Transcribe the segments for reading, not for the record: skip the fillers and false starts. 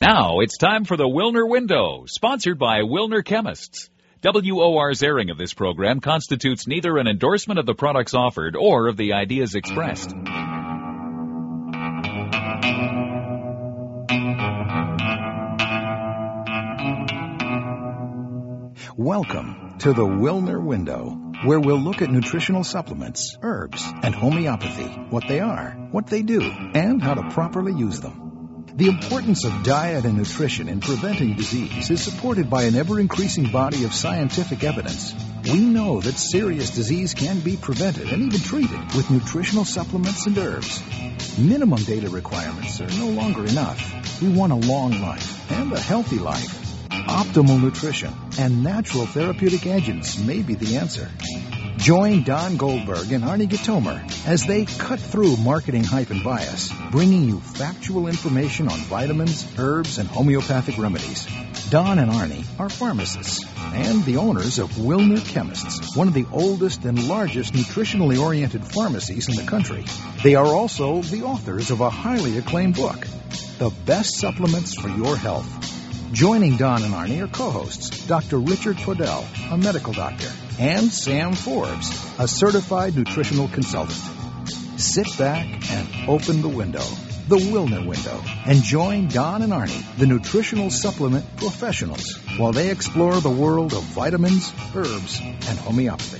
Now it's time for the Wilner Window, sponsored by Wilner Chemists. WOR's airing of this program constitutes neither an endorsement of the products offered or of the ideas expressed. Welcome to the Wilner Window, where we'll look at nutritional supplements, herbs, and homeopathy, what they are, what they do, and how to properly use them. The importance of diet and nutrition in preventing disease is supported by an ever-increasing body of scientific evidence. We know that serious disease can be prevented and even treated with nutritional supplements and herbs. Minimum data requirements are no longer enough. We want a long life and a healthy life. Optimal nutrition and natural therapeutic agents may be the answer. Join Don Goldberg and Arnie Gitomer as they cut through marketing hype and bias, bringing you factual information on vitamins, herbs, and homeopathic remedies. Don and Arnie are pharmacists and the owners of Wilner Chemists, one of the oldest and largest nutritionally oriented pharmacies in the country. They are also the authors of a highly acclaimed book, The Best Supplements for Your Health. Joining Don and Arnie are co-hosts Dr. Richard Podell, a medical doctor, and Sam Forbes, a certified nutritional consultant. Sit back and open the window, the Wilner Window, and join Don and Arnie, the nutritional supplement professionals, while they explore the world of vitamins, herbs, and homeopathy.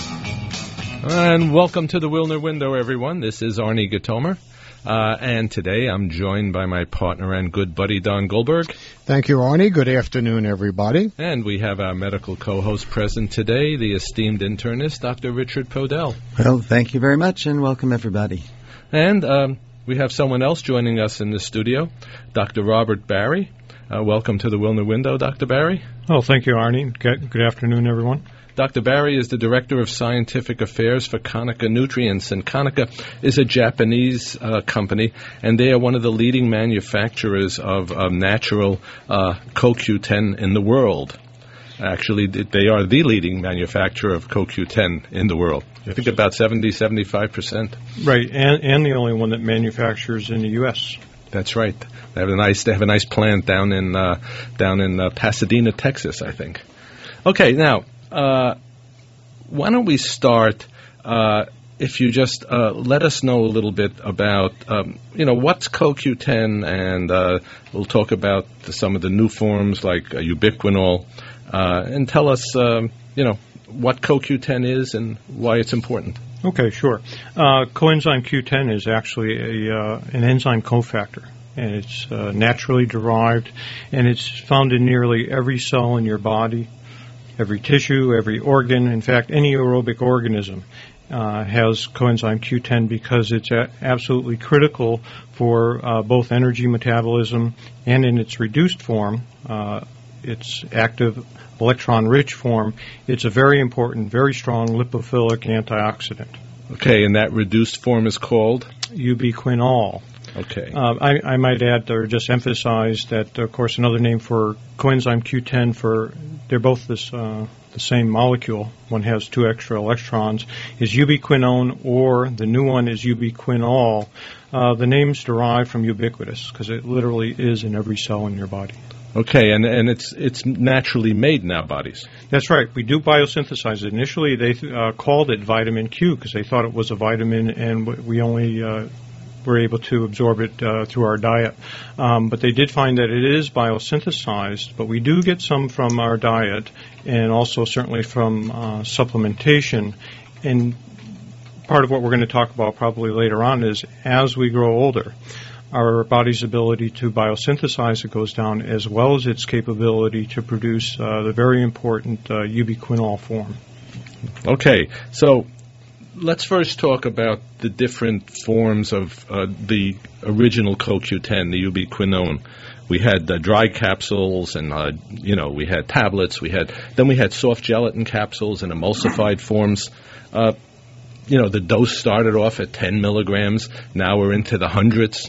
And welcome to the Wilner Window, everyone. This is Arnie Gitomer. And today I'm joined by my partner and good buddy, Don Goldberg. Thank you, Arnie. Good afternoon, everybody. And we have our medical co-host present today, the esteemed internist, Dr. Richard Podell. Well, thank you very much, and welcome, everybody. And we have someone else joining us in the studio, Dr. Robert Barry. Welcome to the Wilner Window, Dr. Barry. Oh, thank you, Arnie. Good afternoon, everyone. Dr. Barry is the Director of Scientific Affairs for Konica Nutrients, and Konica is a Japanese company, and they are one of the leading manufacturers of natural CoQ10 in the world. Actually, they are the leading manufacturer of CoQ10 in the world. I think about 75%. Right, and the only one that manufactures in the U.S. That's right. They have a nice plant down in Pasadena, Texas, I think. Okay, now. Why don't we start, if you just let us know a little bit about, what's CoQ10, and we'll talk about some of the new forms like ubiquinol, and tell us, what CoQ10 is and why it's important. Okay, sure. Coenzyme Q10 is actually an enzyme cofactor, and it's naturally derived, and it's found in nearly every cell in your body. Every tissue, every organ, in fact, any aerobic organism has coenzyme Q10 because it's absolutely critical for both energy metabolism and in its reduced form, its active electron-rich form. It's a very important, very strong lipophilic antioxidant. Okay, and that reduced form is called? Ubiquinol. Okay. I might add or just emphasize that, of course, another name for coenzyme Q10 they're both the same molecule. One has two extra electrons, is ubiquinone, or the new one is ubiquinol. The name's derived from ubiquitous because it literally is in every cell in your body. Okay, and it's naturally made in our bodies. That's right. We do biosynthesize it. Initially, they called it vitamin Q because they thought it was a vitamin, and we only were able to absorb it through our diet. But they did find that it is biosynthesized, but we do get some from our diet and also certainly from supplementation. And part of what we're going to talk about probably later on is as we grow older, our body's ability to biosynthesize it goes down, as well as its capability to produce the very important ubiquinol form. Okay, so let's first talk about the different forms of the original CoQ10, the ubiquinone. We had dry capsules, and we had tablets. Then we had soft gelatin capsules and emulsified forms. The dose started off at 10 milligrams. Now we're into the hundreds.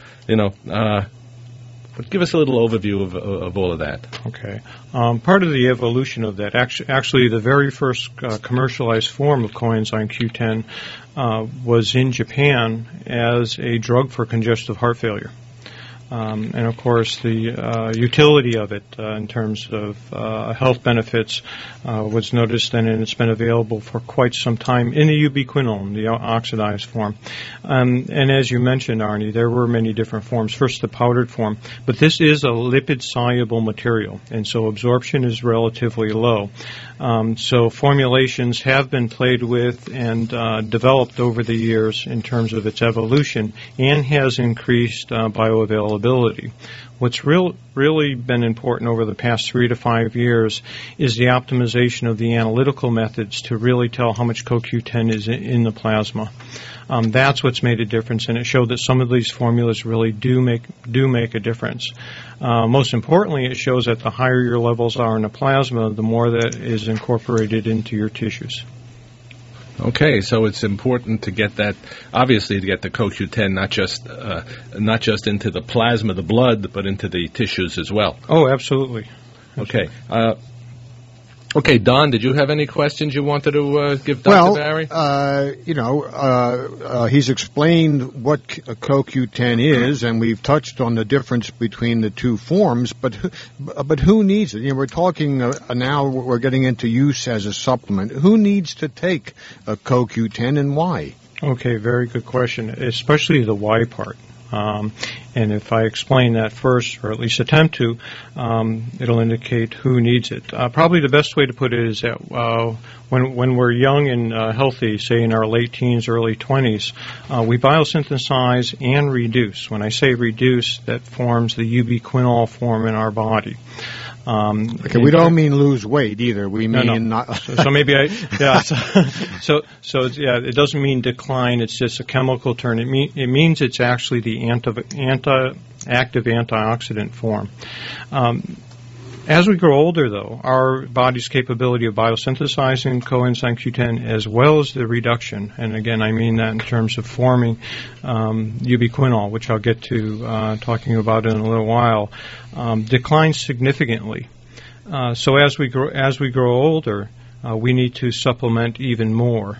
But give us a little overview of all of that. Okay. Part of the evolution of that, actually the very first commercialized form of coenzyme Q10 was in Japan as a drug for congestive heart failure. And of course, the utility of it in terms of health benefits was noticed, and it's been available for quite some time in the ubiquinol, the oxidized form. And as you mentioned, Arnie, there were many different forms. First, the powdered form, but this is a lipid-soluble material, and so absorption is relatively low. So formulations have been played with and developed over the years in terms of its evolution, and has increased bioavailability. What's really been important over the past 3 to 5 years is the optimization of the analytical methods to really tell how much CoQ10 is in the plasma. That's what's made a difference, and it showed that some of these formulas really do make a difference. Most importantly, it shows that the higher your levels are in the plasma, the more that is incorporated into your tissues. Okay, so it's important to get that, obviously, to get the CoQ10 not just into the plasma, the blood, but into the tissues as well. Oh, absolutely. Okay. Okay, Don, did you have any questions you wanted to give Dr. Barry? He's explained what CoQ10 is, and we've touched on the difference between the two forms, but who needs it? We're talking now, we're getting into use as a supplement. Who needs to take a CoQ10 and why? Okay, very good question, especially the why part. And if I explain that first, or at least attempt to, it'll indicate who needs it. Probably the best way to put it is that when we're young and healthy, say in our late teens, early 20s, we biosynthesize and reduce. When I say reduce, that forms the ubiquinol form in our body. Okay, we don't mean lose weight either. We mean not. So maybe it doesn't mean decline. It's just a chemical term. It means it's actually the active antioxidant form. As we grow older, though, our body's capability of biosynthesizing coenzyme Q10 as well as the reduction, and again, I mean that in terms of forming ubiquinol, which I'll get to talking about in a little while, declines significantly. So as we grow older, we need to supplement even more.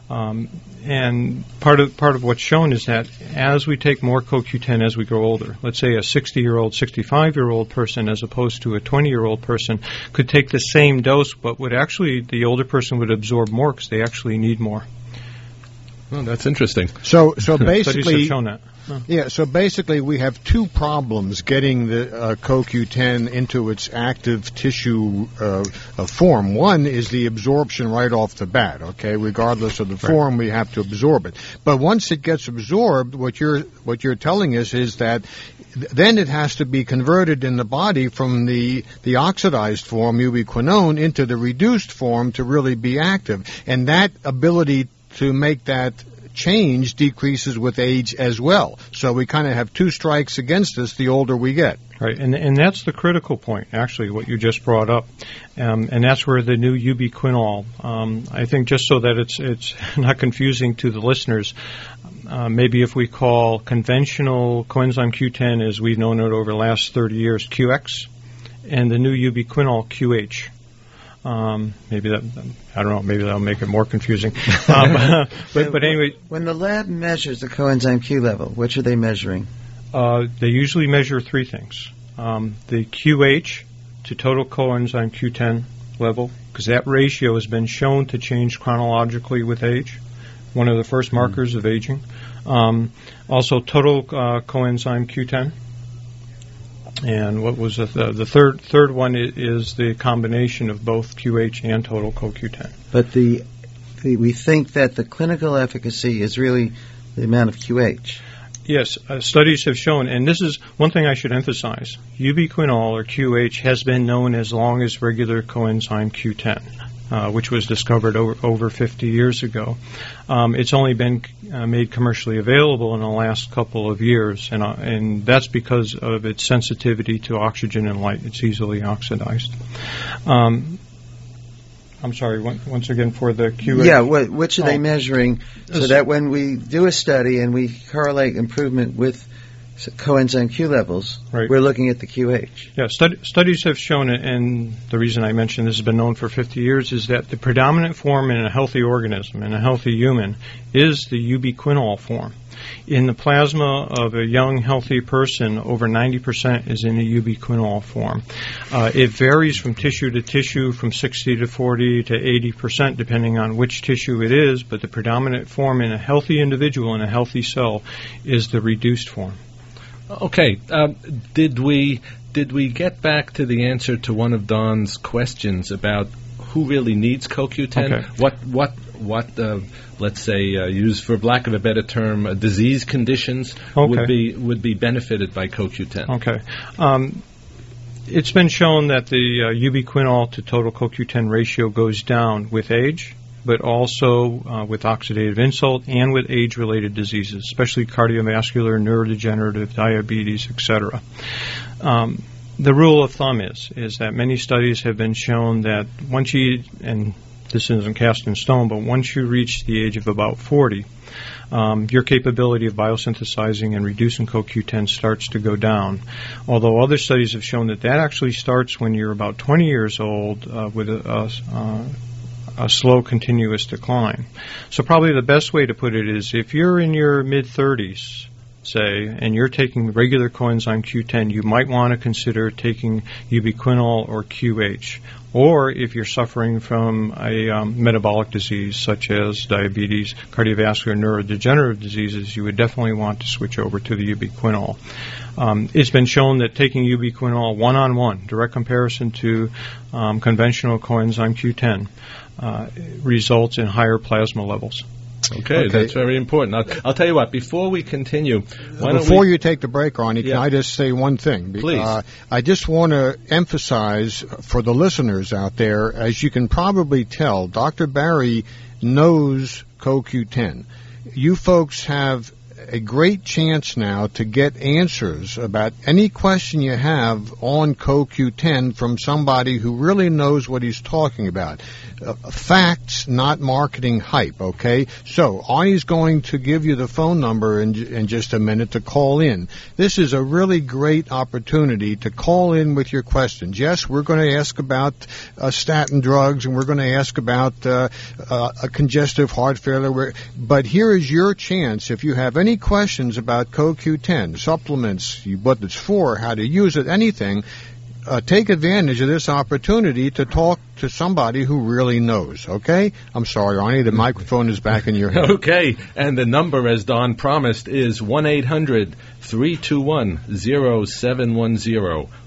And part of what's shown is that as we take more CoQ10 as we grow older, let's say a 60-year-old, 65-year-old person as opposed to a 20-year-old person could take the same dose, but the older person would absorb more because they actually need more. Oh, that's interesting. So basically, studies have shown that. Yeah, so basically we have two problems getting the CoQ10 into its active tissue form. One is the absorption right off the bat, okay? Regardless of the form, we have to absorb it. But once it gets absorbed, what you're telling us is that then it has to be converted in the body from the oxidized form, ubiquinone, into the reduced form to really be active. And that ability to make that change decreases with age as well. So we kind of have two strikes against us the older we get. Right, and that's the critical point, actually, what you just brought up. And that's where the new ubiquinol, I think just so that it's not confusing to the listeners, maybe if we call conventional coenzyme Q10, as we've known it over the last 30 years, QX, and the new ubiquinol, QH. Maybe that, I don't know, maybe that'll make it more confusing. But anyway. When the lab measures the coenzyme Q level, which are they measuring? They usually measure three things. The QH to total coenzyme Q10 level, because that ratio has been shown to change chronologically with age, one of the first markers of aging. Also total coenzyme Q10. And what was the third one is the combination of both QH and total CoQ10. But we think that the clinical efficacy is really the amount of QH. Yes, studies have shown, and this is one thing I should emphasize, ubiquinol or QH has been known as long as regular coenzyme Q10, which was discovered over 50 years ago. It's only been made commercially available in the last couple of years, and that's because of its sensitivity to oxygen and light. It's easily oxidized. I'm sorry, once again, for the QH. Yeah, which are they measuring so that when we do a study and we correlate improvement with coenzyme Q levels, Right. we're looking at the QH. Yeah, studies have shown, and the reason I mentioned this has been known for 50 years, is that the predominant form in a healthy organism, in a healthy human, is the ubiquinol form. In the plasma of a young, healthy person, over 90% is in a ubiquinol form. It varies from tissue to tissue, from 60 to 40 to 80%, depending on which tissue it is, but the predominant form in a healthy individual, in a healthy cell, is the reduced form. Okay, did we get back to the answer to one of Don's questions about who really needs CoQ10? Okay. What let's say, used for lack of a better term, disease conditions would be benefited by CoQ10? Okay. It's been shown that the ubiquinol to total CoQ10 ratio goes down with age, but also with oxidative insult and with age-related diseases, especially cardiovascular, neurodegenerative, diabetes, etc. The rule of thumb is that many studies have been shown that once you, and this isn't cast in stone, but once you reach the age of about 40, your capability of biosynthesizing and reducing CoQ10 starts to go down. Although other studies have shown that actually starts when you're about 20 years old with a slow, continuous decline. So probably the best way to put it is if you're in your mid-30s, say, and you're taking regular coenzyme Q10, you might want to consider taking ubiquinol or QH. Or if you're suffering from a metabolic disease such as diabetes, cardiovascular, neurodegenerative diseases, you would definitely want to switch over to the ubiquinol. It's been shown that taking ubiquinol one-on-one, direct comparison to conventional coenzyme Q10, results in higher plasma levels. Okay, that's very important. I'll tell you what, before we continue... Before you take the break, Arnie, can I just say one thing? Please. I just want to emphasize for the listeners out there, as you can probably tell, Dr. Barry knows CoQ10. You folks have a great chance now to get answers about any question you have on CoQ10 from somebody who really knows what he's talking about. Facts, not marketing hype, okay? So, Arnie's going to give you the phone number in just a minute to call in. This is a really great opportunity to call in with your questions. Yes, we're going to ask about statin drugs, and we're going to ask about a congestive heart failure, but here is your chance. If you have any questions about CoQ10, supplements, what it's for, how to use it, anything, take advantage of this opportunity to talk to somebody who really knows, okay? I'm sorry, Arnie, the microphone is back in your hand. Okay, and the number, as Don promised, is 1-800-321-0710,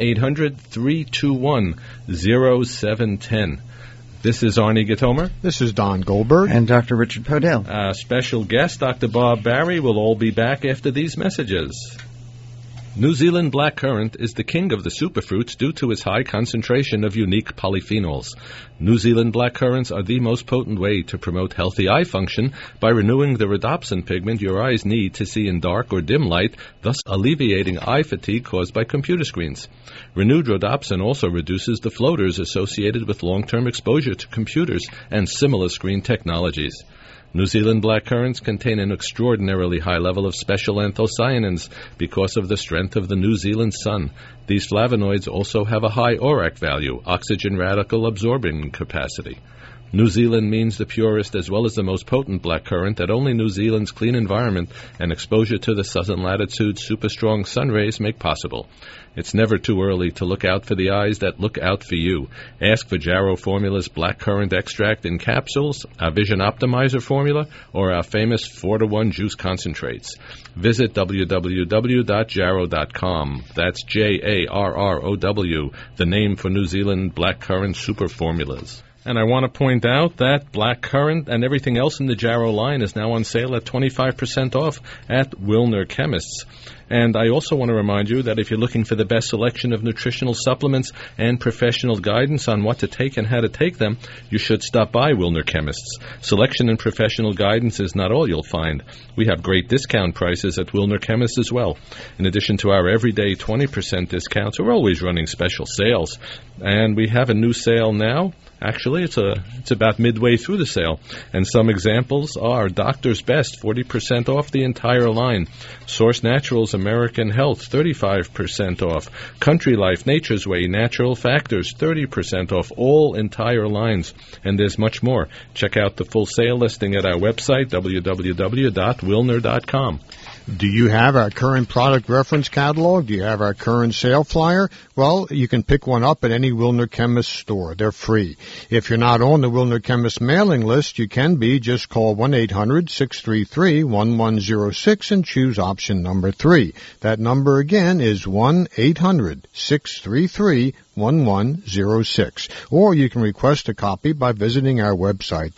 1-800-321-0710. This is Arnie Gitomer. This is Don Goldberg. And Dr. Richard Podell. Special guest, Dr. Bob Barry, will all be back after these messages. New Zealand blackcurrant is the king of the superfruits due to its high concentration of unique polyphenols. New Zealand blackcurrants are the most potent way to promote healthy eye function by renewing the rhodopsin pigment your eyes need to see in dark or dim light, thus alleviating eye fatigue caused by computer screens. Renewed rhodopsin also reduces the floaters associated with long-term exposure to computers and similar screen technologies. New Zealand blackcurrants contain an extraordinarily high level of special anthocyanins because of the strength of the New Zealand sun. These flavonoids also have a high ORAC value, oxygen radical absorbing capacity. New Zealand means the purest as well as the most potent blackcurrant that only New Zealand's clean environment and exposure to the southern latitude's super strong sun rays make possible. It's never too early to look out for the eyes that look out for you. Ask for Jarrow Formula's blackcurrant extract in capsules, our Vision Optimizer formula, or our famous 4-to-1 juice concentrates. Visit www.jarrow.com. That's Jarrow, the name for New Zealand blackcurrant super formulas. And I want to point out that blackcurrant and everything else in the Jarrow line is now on sale at 25% off at Wilner Chemists. And I also want to remind you that if you're looking for the best selection of nutritional supplements and professional guidance on what to take and how to take them, you should stop by Wilner Chemists. Selection and professional guidance is not all you'll find. We have great discount prices at Wilner Chemists as well. In addition to our everyday 20% discounts, we're always running special sales. And we have a new sale now. Actually, it's about midway through the sale. And some examples are Doctor's Best, 40% off the entire line. Source Naturals, a American Health, 35% off. Country Life, Nature's Way, Natural Factors, 30% off all entire lines. And there's much more. Check out the full sale listing at our website, www.wilner.com. Do you have our current product reference catalog? Do you have our current sale flyer? Well, you can pick one up at any Wilner Chemist store. They're free. If you're not on the Wilner Chemist mailing list, you can be. Just call 1-800-633-1106 and choose option number 3. That number again is 1-800-633-1106. Or you can request a copy by visiting our website,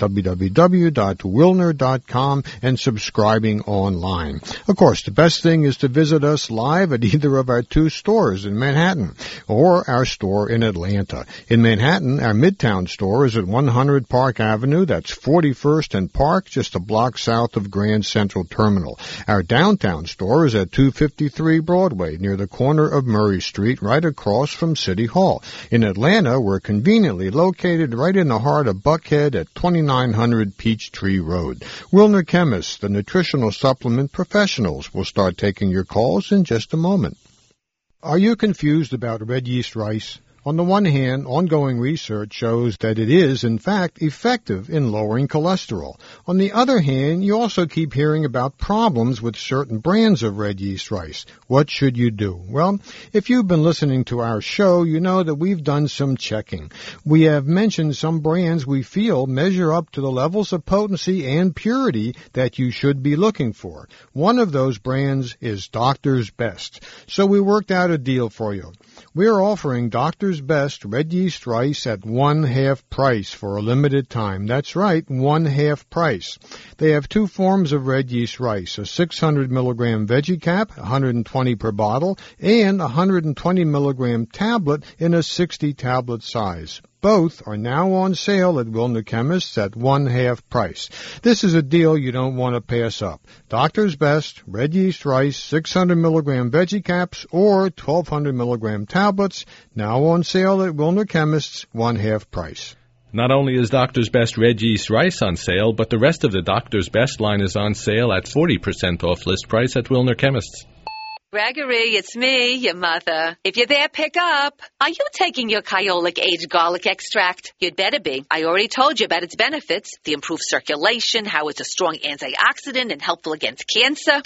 www.wilner.com, and subscribing online. Of course, the best thing is to visit us live at either of our 2 stores in Manhattan or our store in Atlanta. In Manhattan, our Midtown store is at 100 Park Avenue. That's 41st and Park, just a block south of Grand Central Terminal. Our downtown store is at 253 Broadway, near the corner of Murray Street, right across from City Hall. In Atlanta, we're conveniently located right in the heart of Buckhead at 2900 Peachtree Road. Wilner Chemists, the nutritional supplement professionals, will start taking your calls in just a moment. Are you confused about red yeast rice? On the one hand, ongoing research shows that it is, in fact, effective in lowering cholesterol. On the other hand, you also keep hearing about problems with certain brands of red yeast rice. What should you do? Well, if you've been listening to our show, you know that we've done some checking. We have mentioned some brands we feel measure up to the levels of potency and purity that you should be looking for. One of those brands is Doctor's Best. So we worked out a deal for you. We're offering Doctor's Best red yeast rice at 1/2 price for a limited time. That's right, 1/2 price. They have 2 forms of red yeast rice, a 600 milligram veggie cap, 120 per bottle, and a 120 milligram tablet in a 60 tablet size. Both are now on sale at Wilner Chemists at 1/2 price. This is a deal you don't want to pass up. Doctor's Best, red yeast rice, 600 milligram veggie caps, or 1200 milligram tablets, now on sale at Wilner Chemists, 1/2 price. Not only is Doctor's Best red yeast rice on sale, but the rest of the Doctor's Best line is on sale at 40% off list price at Wilner Chemists. Gregory, it's me, your mother. If you're there, pick up. Are you taking your Kyolic aged garlic extract? You'd better be. I already told you about its benefits, the improved circulation, how it's a strong antioxidant and helpful against cancer.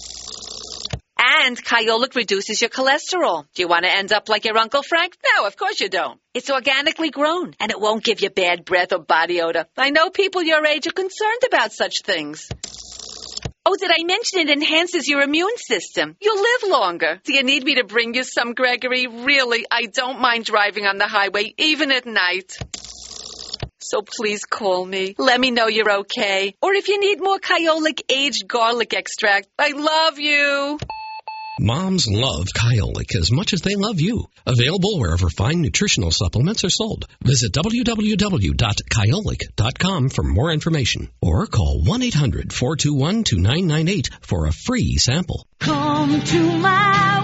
And Kyolic reduces your cholesterol. Do you want to end up like your Uncle Frank? No, of course you don't. It's organically grown, and it won't give you bad breath or body odor. I know people your age are concerned about such things. Oh, did I mention it enhances your immune system? You'll live longer. Do you need me to bring you some, Gregory? Really, I don't mind driving on the highway, even at night. So please call me. Let me know you're okay. Or if you need more Kyolic aged garlic extract, I love you. Moms love Kyolic as much as they love you. Available wherever fine nutritional supplements are sold. Visit www.kyolic.com for more information or call 1-800-421-2998 for a free sample. Come to my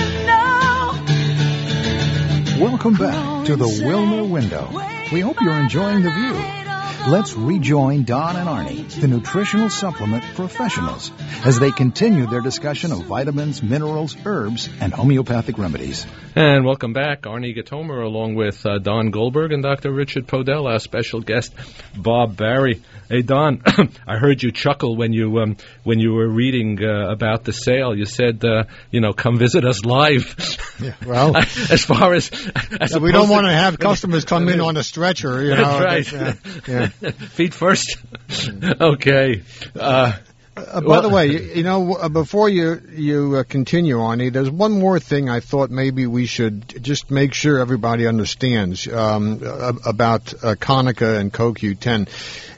window. Welcome back to the Wilner Window. We hope you're enjoying the view. Let's rejoin Don and Arnie, the nutritional supplement professionals, as they continue their discussion of vitamins, minerals, herbs, and homeopathic remedies. And welcome back, Arnie Gatomer, along with Don Goldberg and Dr. Richard Podell, our special guest, Bob Barry. Hey, Don, I heard you chuckle when you were reading about the sale. You said, come visit us live. Yeah, well, as far as we don't want to have customers come in on a stretcher. You know, that's right. Yeah. Feet first. Okay. By the way, before you continue, Arnie, there's one more thing I thought maybe we should just make sure everybody understands about Konica and CoQ10.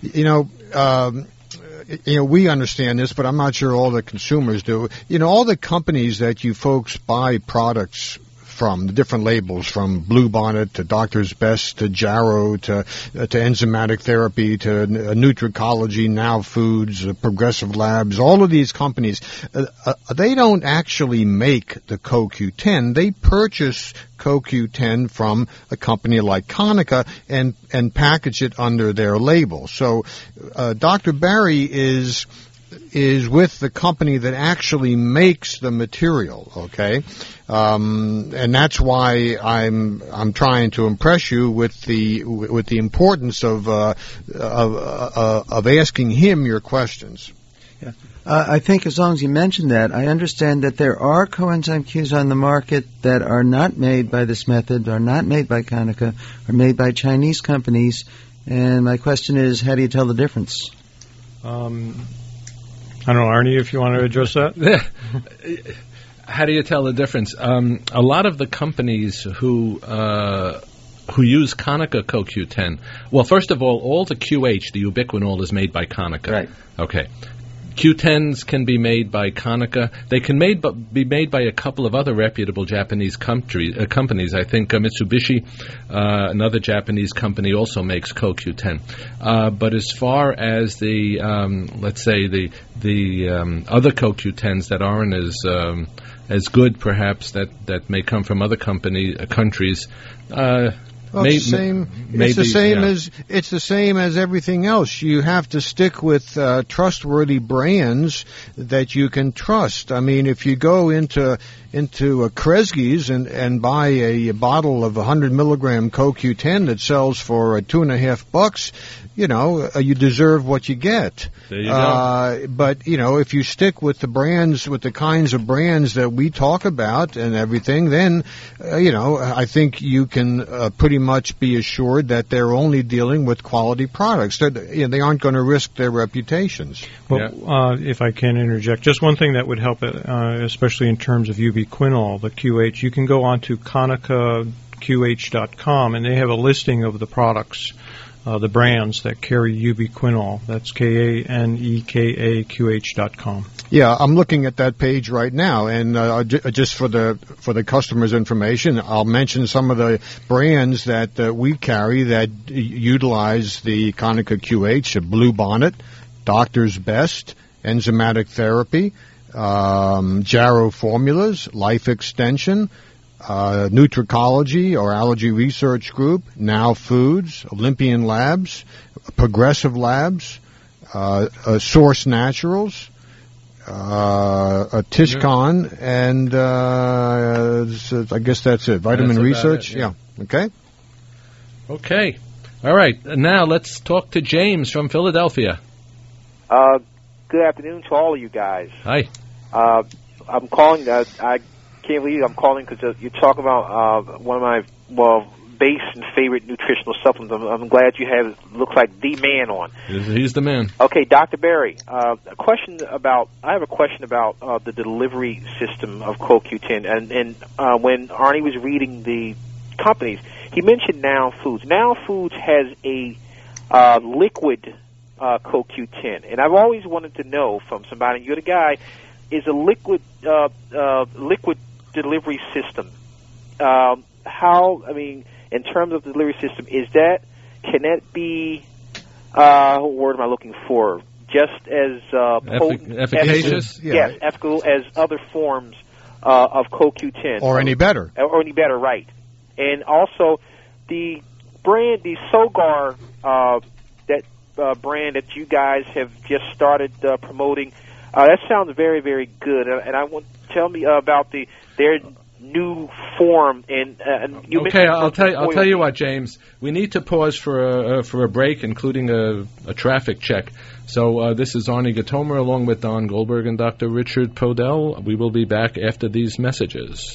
We understand this, but I'm not sure all the consumers do. All the companies that you folks buy products from, the different labels, from Bluebonnet to Doctor's Best to Jarrow to Enzymatic Therapy to Nutricology, Now Foods, Progressive Labs, all of these companies, they don't actually make the CoQ10. They purchase CoQ10 from a company like Konica and package it under their label. So Dr. Barry is is with the company that actually makes the material, okay? And that's why I'm trying to impress you with the importance of asking him your questions. Yeah. I think as long as you mention that, I understand that there are coenzyme Qs on the market that are not made by this method, are not made by Konica, are made by Chinese companies. And my question is, how do you tell the difference? I don't know, Arnie, if you want to address that. How do you tell the difference? A lot of the companies who use Konica CoQ10, well, first of all the QH, the ubiquinol, is made by Konica. Right. Okay. Q10s can be made by Konica. They can be made by a couple of other reputable Japanese companies. I think Mitsubishi, another Japanese company, also makes CoQ10. But as far as the, let's say, the other CoQ10s that aren't as good, perhaps, that may come from other countries, well, it's the same as everything else. You have to stick with trustworthy brands that you can trust. I mean, if you go into a Kresge's and buy a bottle of 100 milligram CoQ10 that sells for $2.50, you deserve what you get. There you go. But if you stick with the kinds of brands that we talk about and everything, then I think you can pretty much be assured that they're only dealing with quality products. They aren't going to risk their reputations. Well, if I can interject, just one thing that would help, especially in terms of ubiquinol, the QH, you can go on to KonicaQH.com, and they have a listing of the products, the brands that carry ubiquinol. That's KANEKAQH.com. Yeah, I'm looking at that page right now, and just for the customer's information, I'll mention some of the brands that we carry that utilize the Konica QH: Blue Bonnet, Doctor's Best, Enzymatic Therapy, Jarrow Formulas, Life Extension, Nutricology or Allergy Research Group, Now Foods, Olympian Labs, Progressive Labs, Source Naturals, Tishcon, and I guess that's it. Vitamin Research, yeah. Okay. Okay. All right. Now let's talk to James from Philadelphia. Good afternoon to all of you guys. Hi. I'm calling. I can't believe I'm calling because you're talking about one of my base and favorite nutritional supplements. I'm glad you have. Looks like the man on. He's the man. Okay, Dr. Berry. I have a question about the delivery system of CoQ10. And when Arnie was reading the companies, he mentioned Now Foods. Now Foods has a liquid CoQ10, and I've always wanted to know from somebody. You're the guy. Is a liquid delivery system? In terms of the delivery system, can that be? What word am I looking for? Just as potent, efficacious, yes, efficacious as other forms of CoQ10, or any better, right? And also the brand, the Sogar, brand that you guys have just started promoting. That sounds very, very good. And I want tell me about their new form. Okay, I'll tell you what, James. We need to pause for a break, including a traffic check. So this is Arnie Gatomer along with Don Goldberg and Dr. Richard Podell. We will be back after these messages.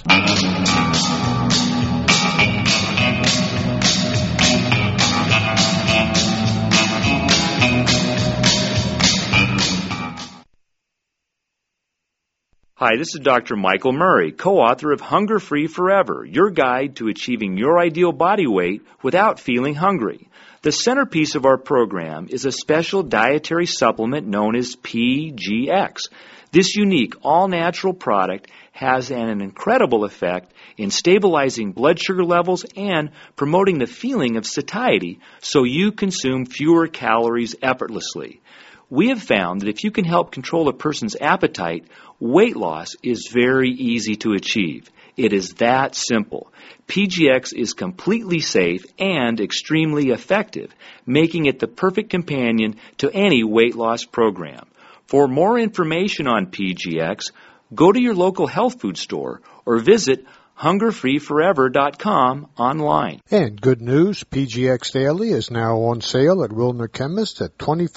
Hi, this is Dr. Michael Murray, co-author of Hunger Free Forever, your guide to achieving your ideal body weight without feeling hungry. The centerpiece of our program is a special dietary supplement known as PGX. This unique, all-natural product has an incredible effect in stabilizing blood sugar levels and promoting the feeling of satiety so you consume fewer calories effortlessly. We have found that if you can help control a person's appetite, weight loss is very easy to achieve. It is that simple. PGX is completely safe and extremely effective, making it the perfect companion to any weight loss program. For more information on PGX, go to your local health food store or visit hungerfreeforever.com online. And good news, PGX Daily is now on sale at Wilner Chemist at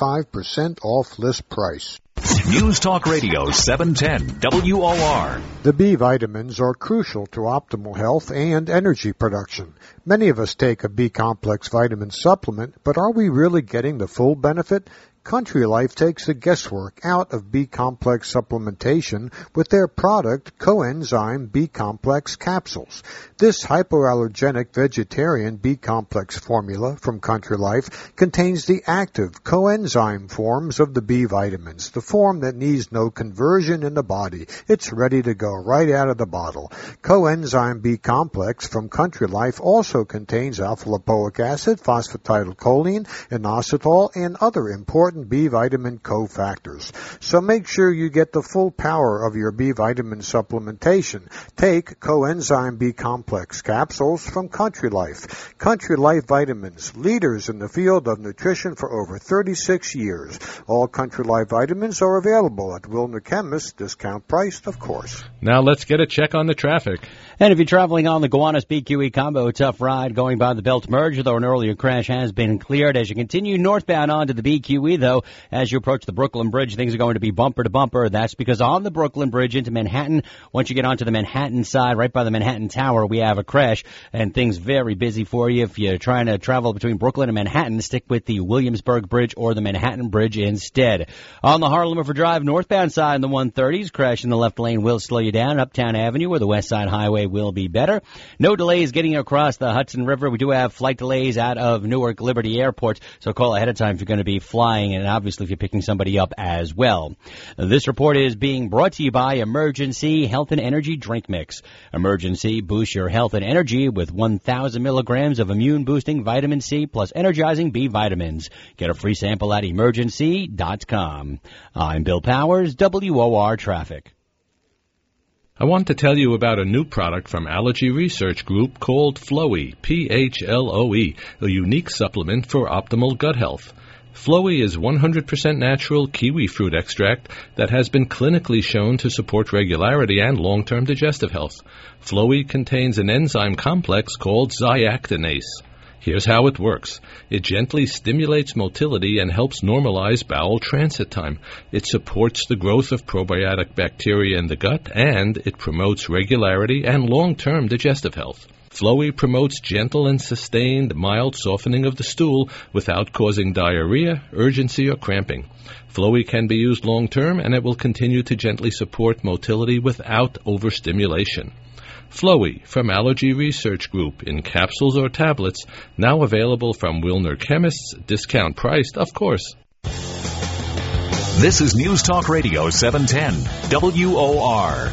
25% off list price. News Talk Radio 710 WOR. The B vitamins are crucial to optimal health and energy production. Many of us take a B-complex vitamin supplement, but are we really getting the full benefit? Country Life takes the guesswork out of B-complex supplementation with their product, Coenzyme B-complex capsules. This hypoallergenic vegetarian B-complex formula from Country Life contains the active coenzyme forms of the B vitamins, the form that needs no conversion in the body. It's ready to go right out of the bottle. Coenzyme B-complex from Country Life also contains alpha-lipoic acid, phosphatidylcholine, inositol, and other important B vitamin cofactors. So make sure you get the full power of your B vitamin supplementation. Take Coenzyme B complex capsules from Country Life. Country Life vitamins, leaders in the field of nutrition for over 36 years. All Country Life vitamins are available at Wilner Chemist, discount priced, of course. Now let's get a check on the traffic. And if you're traveling on the Gowanus BQE combo, tough ride going by the Belt Merge, though an earlier crash has been cleared. As you continue northbound onto the BQE, though, as you approach the Brooklyn Bridge, things are going to be bumper to bumper. That's because on the Brooklyn Bridge into Manhattan, once you get onto the Manhattan side, right by the Manhattan Tower, we have a crash, and things very busy for you. If you're trying to travel between Brooklyn and Manhattan, stick with the Williamsburg Bridge or the Manhattan Bridge instead. On the Harlem River Drive northbound side in the 130s, crash in the left lane will slow you down. Uptown Avenue where the West Side Highway will be better. No delays getting across the Hudson River. We do have flight delays out of Newark Liberty Airport, so call ahead of time if you're going to be flying, and obviously if you're picking somebody up as well. This report is being brought to you by Emergency Health and Energy Drink Mix. Emergency boosts your health and energy with 1,000 milligrams of immune-boosting vitamin C plus energizing B vitamins. Get a free sample at emergency.com. I'm Bill Powers, WOR Traffic. I want to tell you about a new product from Allergy Research Group called Floe, P-H-L-O-E, a unique supplement for optimal gut health. Floe is 100% natural kiwi fruit extract that has been clinically shown to support regularity and long-term digestive health. Floe contains an enzyme complex called zyactinase. Here's how it works. It gently stimulates motility and helps normalize bowel transit time. It supports the growth of probiotic bacteria in the gut, and it promotes regularity and long-term digestive health. Floe promotes gentle and sustained mild softening of the stool without causing diarrhea, urgency, or cramping. Floe can be used long-term, and it will continue to gently support motility without overstimulation. Floe from Allergy Research Group in capsules or tablets, now available from Wilner Chemists, discount priced, of course. This is News Talk Radio 710 WOR.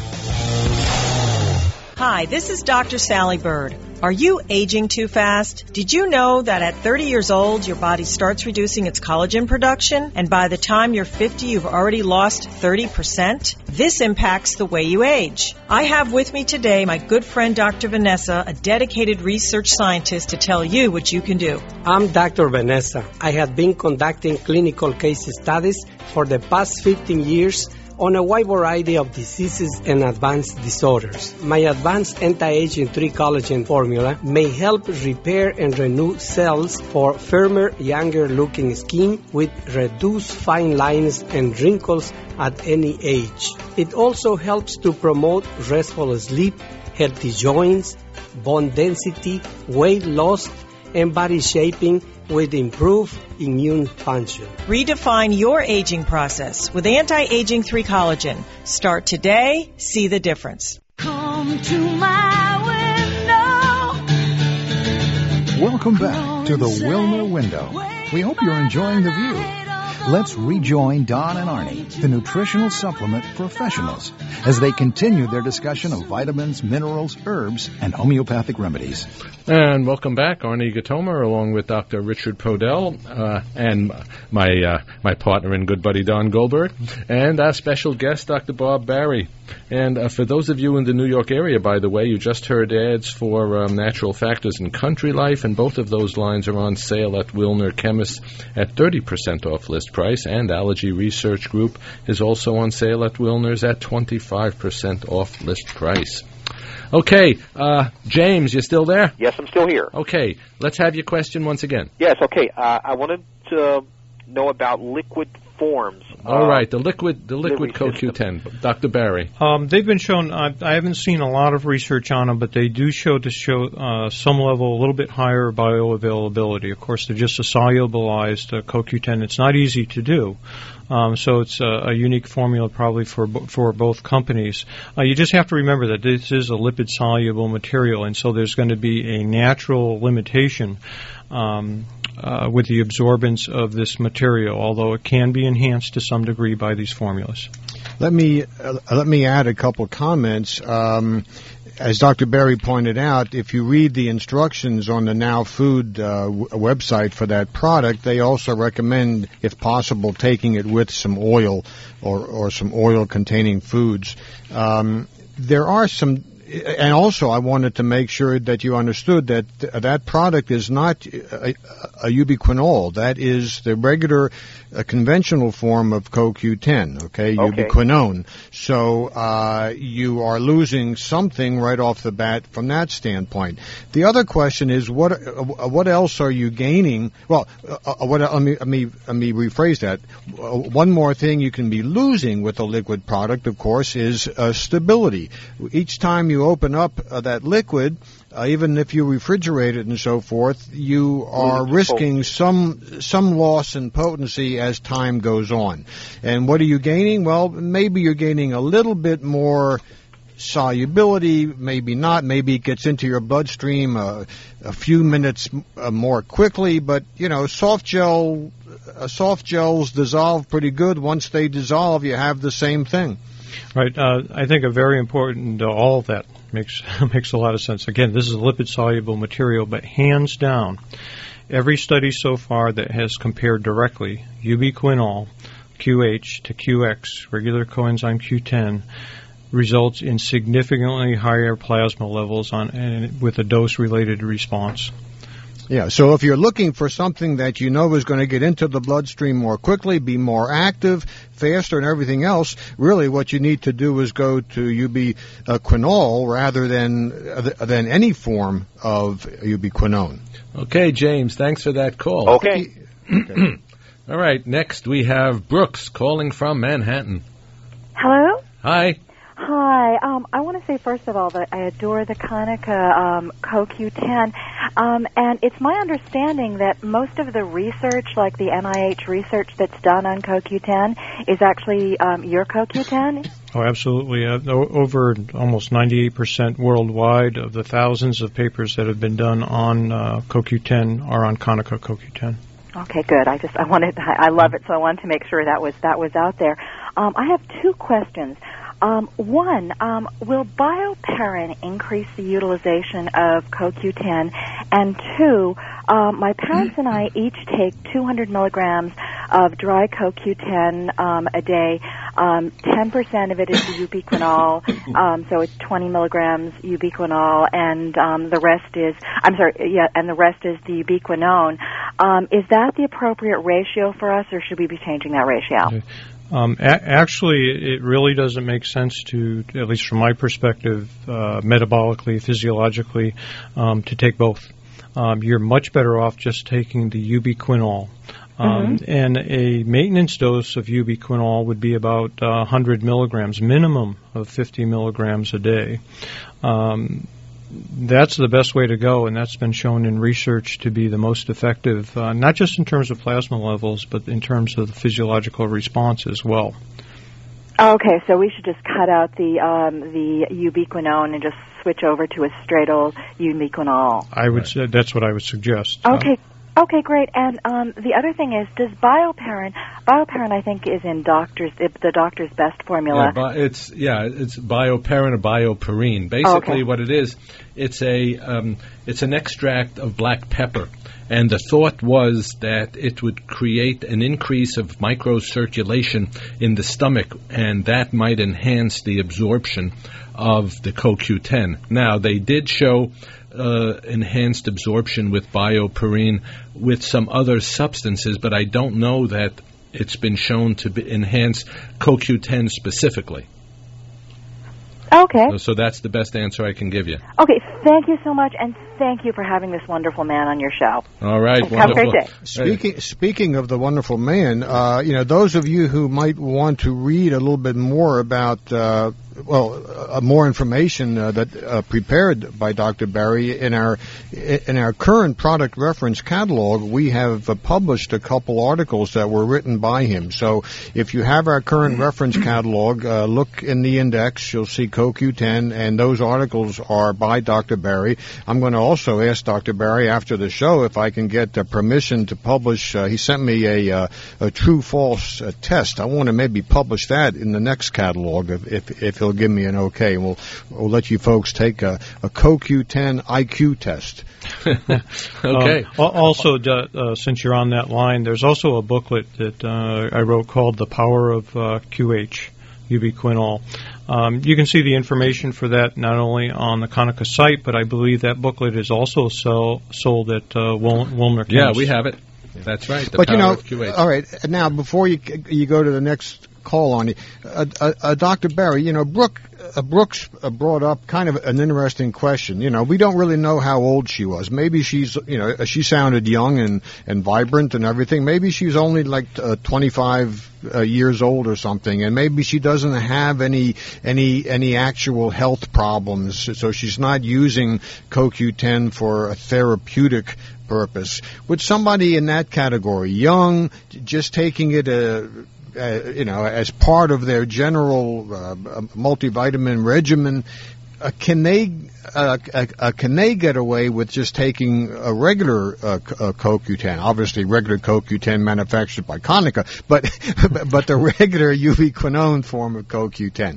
Hi, this is Dr. Sally Bird. Are you aging too fast? Did you know that at 30 years old, your body starts reducing its collagen production, and by the time you're 50, you've already lost 30%? This impacts the way you age. I have with me today my good friend Dr. Vanessa, a dedicated research scientist, to tell you what you can do. I'm Dr. Vanessa. I have been conducting clinical case studies for the past 15 years on a wide variety of diseases and advanced disorders. My advanced anti-aging 3 collagen formula may help repair and renew cells for firmer, younger-looking skin with reduced fine lines and wrinkles at any age. It also helps to promote restful sleep, healthy joints, bone density, weight loss, and body shaping with improved immune function. Redefine your aging process with anti-aging 3 collagen. Start today. See the difference. Come to my window. Welcome back to the Wilner Window. We hope you're enjoying the view. Let's rejoin Don and Arnie, the nutritional supplement professionals, as they continue their discussion of vitamins, minerals, herbs, and homeopathic remedies. And welcome back, Arnie Gatomer, along with Dr. Richard Podell, and my partner and good buddy Don Goldberg, and our special guest, Dr. Bob Barry. And for those of you in the New York area, by the way, you just heard ads for Natural Factors and Country Life, and both of those lines are on sale at Wilner Chemists at 30% off list price, and Allergy Research Group is also on sale at Wilner's at 25% off list price. Okay, James, you still there? Yes, I'm still here. Okay, let's have your question once again. Yes, okay. I wanted to know about liquid forms. All right, the liquid CoQ10. Dr. Barry. They've been shown, I haven't seen a lot of research on them, but they do show some level, a little bit higher bioavailability. Of course, they're just a solubilized CoQ10. It's not easy to do. So it's a unique formula probably for both companies. You just have to remember that this is a lipid-soluble material, and so there's going to be a natural limitation with the absorbance of this material, although it can be enhanced to some degree by these formulas. Let me add a couple comments. As Dr. Berry pointed out, if you read the instructions on the Now Food website for that product, they also recommend, if possible, taking it with some oil or some oil-containing foods. There are some, and also I wanted to make sure that you understood that that product is not a ubiquinol. That is the regular conventional form of CoQ10, okay, ubiquinone. So you are losing something right off the bat from that standpoint. The other question is what else are you gaining? Well, let me rephrase that. One more thing you can be losing with a liquid product, of course, is stability. Each time you open up that liquid, even if you refrigerate it and so forth, you are risking some loss in potency as time goes on. And what are you gaining? Well, maybe you're gaining a little bit more solubility, maybe not. Maybe it gets into your bloodstream a few minutes more quickly, but, you know, soft gels dissolve pretty good. Once they dissolve, you have the same thing. Right. I think a very important, all of that makes a lot of sense. Again, this is a lipid-soluble material, but hands down, every study so far that has compared directly ubiquinol, QH to QX, regular coenzyme Q10, results in significantly higher plasma levels with a dose-related response. Yeah, so if you're looking for something that you know is going to get into the bloodstream more quickly, be more active, faster, and everything else, really what you need to do is go to ubiquinol rather than any form of ubiquinone. Okay, James, thanks for that call. Okay. All right, next we have Brooks calling from Manhattan. Hello? Hi. Hi. I want to say, first of all, that I adore the Konica CoQ10. And it's my understanding that most of the research, like the NIH research that's done on CoQ10, is actually your CoQ10? Oh, absolutely. Over almost 98% worldwide of the thousands of papers that have been done on CoQ10 are on Konica CoQ10. Okay, good. I love it, so I wanted to make sure that was out there. I have two questions. One, will bioperine increase the utilization of CoQ10? And two, my parents and I each take 200 milligrams of dry CoQ10 a day. 10% of it is the ubiquinol, so it's 20 milligrams ubiquinol, and the rest is the ubiquinone. Is that the appropriate ratio for us, or should we be changing that ratio? Okay. Actually, it really doesn't make sense to, at least from my perspective, metabolically, physiologically, to take both. You're much better off just taking the ubiquinol. And a maintenance dose of ubiquinol would be about 100 milligrams, minimum of 50 milligrams a day. That's the best way to go, and that's been shown in research to be the most effective, not just in terms of plasma levels, but in terms of the physiological response as well. Okay, so we should just cut out the ubiquinone and just switch over to a straight old ubiquinol. I would say that's what I would suggest. Okay, great. And the other thing is, does bioperine I think is in the doctor's best formula. It's bioperine or bioperine. Basically, what it is, it's an extract of black pepper, and the thought was that it would create an increase of microcirculation in the stomach, and that might enhance the absorption of the CoQ10. Now, they did show enhanced absorption with bioperine with some other substances, but I don't know that it's been shown to enhance CoQ10 specifically. Okay. So that's the best answer I can give you. Okay, thank you so much, and thank you for having this wonderful man on your show. All right, Have a great day. Speaking of the wonderful man, those of you who might want to read a little bit more about, more information prepared by Dr. Berry in our current product reference catalog, we have published a couple articles that were written by him. So if you have our current reference catalog, look in the index, you'll see CoQ10, and those articles are by Dr. Berry. I'm going to also ask Dr. Berry after the show if I can get permission to publish. He sent me a true-false test. I want to maybe publish that in the next catalog if he'll give me an okay. We'll let you folks take a CoQ10 IQ test. Okay. Also, since you're on that line, there's also a booklet that I wrote called "The Power of QH." ubiquinol. You can see the information for that not only on the Konica site, but I believe that booklet is also sold at Wilner Chemist. Yeah, we have it. That's right. But all right. Now, before you go to the next call on you, Dr. Berry, Brooks brought up kind of an interesting question. We don't really know how old she was. Maybe she sounded young and vibrant and everything. Maybe she's only like 25 years old or something, and maybe she doesn't have any actual health problems, so she's not using CoQ10 for a therapeutic purpose. Would somebody in that category, young, just taking it as part of their general multivitamin regimen, can they get away with just taking a regular CoQ10? Obviously, regular CoQ10 manufactured by Konica, but the regular ubiquinone form of CoQ10.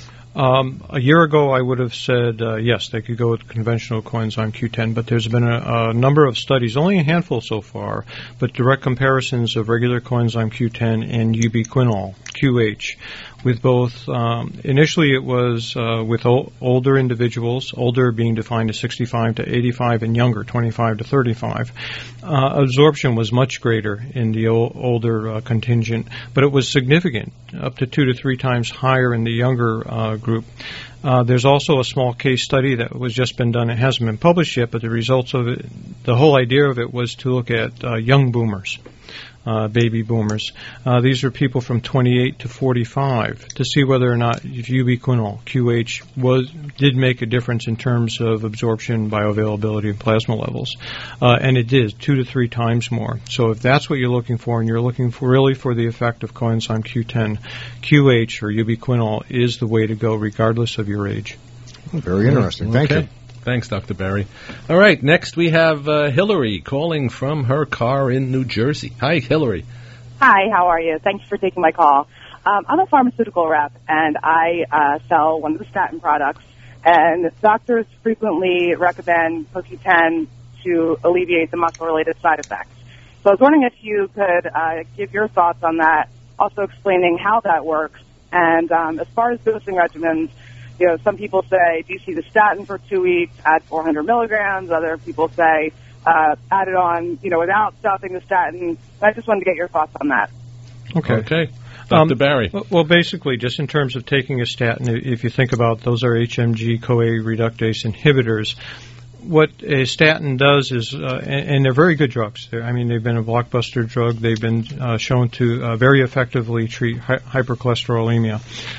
A year ago, I would have said yes, they could go with conventional coenzyme Q10, but there's been a number of studies, only a handful so far, but direct comparisons of regular coenzyme Q10 and ubiquinol, QH, with both, initially it was with older individuals, older being defined as 65 to 85, and younger, 25 to 35. Absorption was much greater in the older contingent, but it was significant, up to 2 to 3 times higher in the younger group. There's also a small case study that was just been done. It hasn't been published yet, but the results of it, the whole idea of it was to look at young boomers. Baby boomers. These are people from 28 to 45 to see whether or not ubiquinol, QH, did make a difference in terms of absorption, bioavailability, and plasma levels. And it did, 2 to 3 times more. So if that's what you're looking for, and you're looking for really for the effect of coenzyme Q10, QH or ubiquinol is the way to go regardless of your age. Very interesting. Thank you. Thanks, Dr. Berry. All right, next we have Hillary calling from her car in New Jersey. Hi, Hillary. Hi, how are you? Thanks for taking my call. I'm a pharmaceutical rep, and I sell one of the statin products, and doctors frequently recommend CoQ10 to alleviate the muscle-related side effects. So I was wondering if you could give your thoughts on that, also explaining how that works, and as far as dosing regimens, some people say, do you see the statin for 2 weeks, add 400 milligrams? Other people say, add it on, without stopping the statin. I just wanted to get your thoughts on that. Okay. Dr. Berry. Well, basically, just in terms of taking a statin, if you think about those are HMG-CoA reductase inhibitors. What a statin does is, and they're very good drugs. They've been a blockbuster drug. They've been shown to very effectively treat hypercholesterolemia.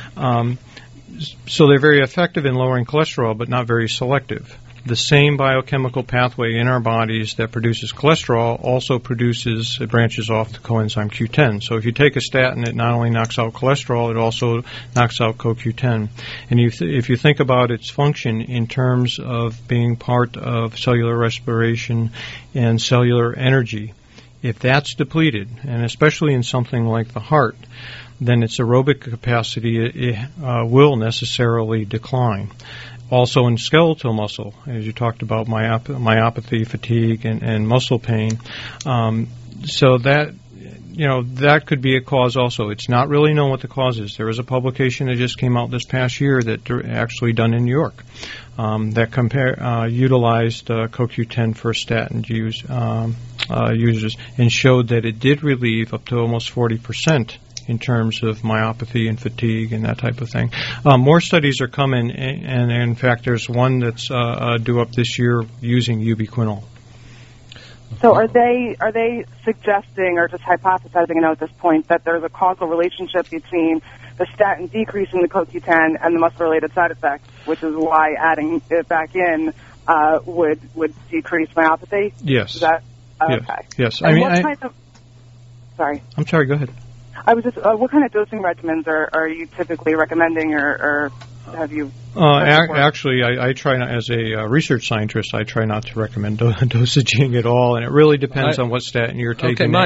So they're very effective in lowering cholesterol, but not very selective. The same biochemical pathway in our bodies that produces cholesterol also branches off to coenzyme Q10. So if you take a statin, it not only knocks out cholesterol, it also knocks out CoQ10. And if you think about its function in terms of being part of cellular respiration and cellular energy, if that's depleted, and especially in something like the heart, then its aerobic capacity will necessarily decline. Also in skeletal muscle, as you talked about myopathy, fatigue, and muscle pain. So that could be a cause also. It's not really known what the cause is. There was a publication that just came out this past year that actually done in New York that utilized CoQ10 for statin users and showed that it did relieve up to almost 40% in terms of myopathy and fatigue and that type of thing. More studies are coming, and in fact, there's one that's due up this year using ubiquinol. So are they suggesting or just hypothesizing at this point that there's a causal relationship between the statin decreasing the CoQ10 and the muscle-related side effects, which is why adding it back in would decrease myopathy? Yes. Is that okay? Yes. Sorry. I'm sorry. Go ahead. I was just. What kind of dosing regimens are you typically recommending, or have you? Actually, I try not, as a research scientist, I try not to recommend dosaging at all, and it really depends on what statin you're taking.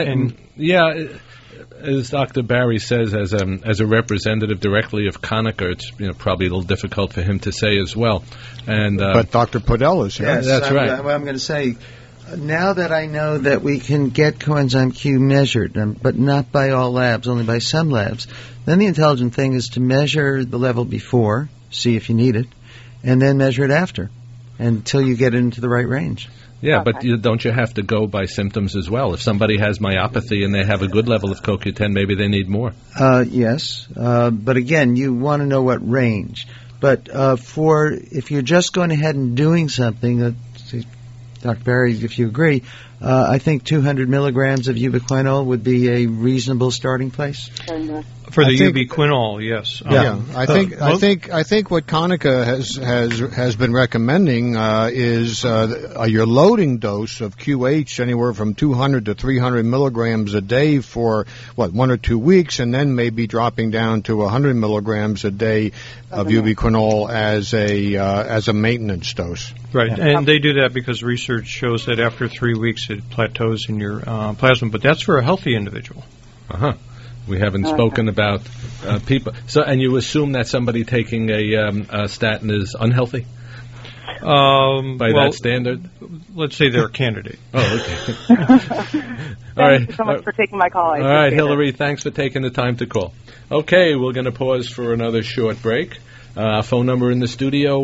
As Dr. Barry says, as a representative directly of Konica, it's probably a little difficult for him to say as well. And but Dr. Podell is here. Yes, that's right. I'm going to say, now that I know that we can get coenzyme Q measured, but not by all labs, only by some labs, then the intelligent thing is to measure the level before, see if you need it, and then measure it after, until you get it into the right range. Yeah, but don't you have to go by symptoms as well? If somebody has myopathy and they have a good level of CoQ10, maybe they need more. Yes, but again, you want to know what range. But if you're just going ahead and doing something, Dr. Barry, if you agree, I think 200 milligrams of ubiquinol would be a reasonable starting place. For the ubiquinol, yes. I think what Konica has been recommending is your loading dose of QH anywhere from 200 to 300 milligrams a day for 1 or 2 weeks, and then maybe dropping down to 100 milligrams a day of ubiquinol as a maintenance dose. Right, and they do that because research shows that after 3 weeks it plateaus in your plasma, but that's for a healthy individual. We haven't spoken about people. So, and you assume that somebody taking a statin is unhealthy? By that standard? Let's say they're a candidate. Oh, okay. Thank you so much for taking my call. All right, Hillary, thanks for taking the time to call. Okay, we're going to pause for another short break. Phone number in the studio,